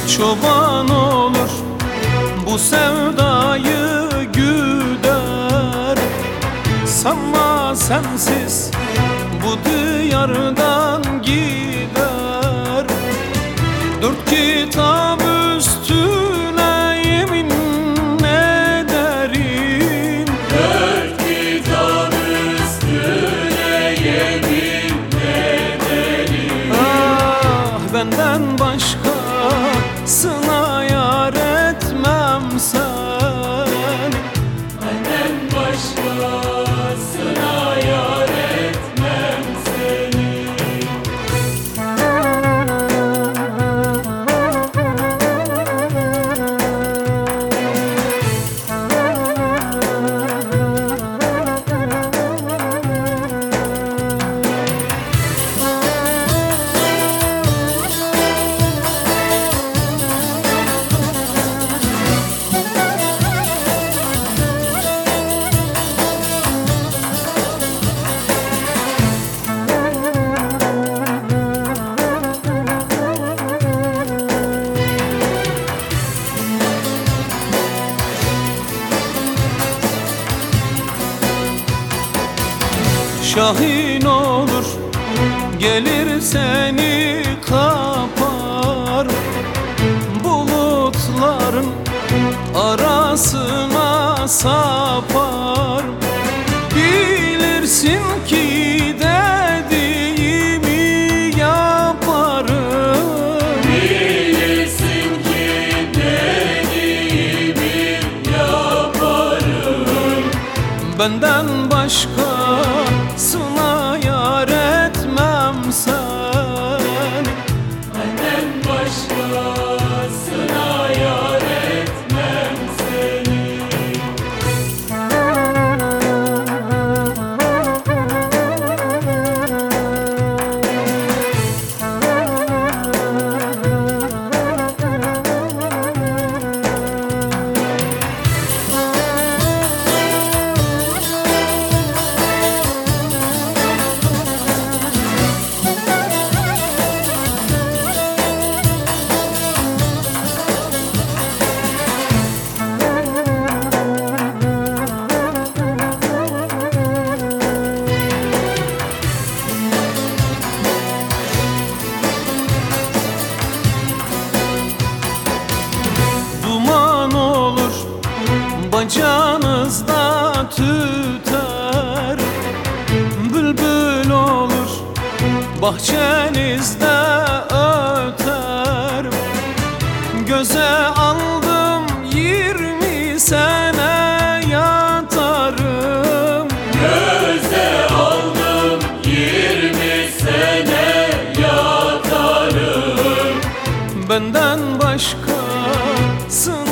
Çoban olur bu sevdayı güder. Sanma sensiz bu diyardan gider. Dört kitap üstüne yemin ederim. Dört kitap üstüne yemin ederim. Ah, benden başkasına yar etmem seni. Benden başkasına yar etmem seni. Şahin olur gelir seni kapar. Bulutların arasına sapar. Bilirsin ki dediğimi yaparım. Bilirsin ki dediğimi yaparım. Benden başkasına yar etmem seni. Benden başkasına yar etmem seni. Duman olur bacanızda tüter. Bülbül olur bahçenizde öter. Göze aldım 20 sene yatarım. Göze aldım 20 sene yatarım. Benden başkasına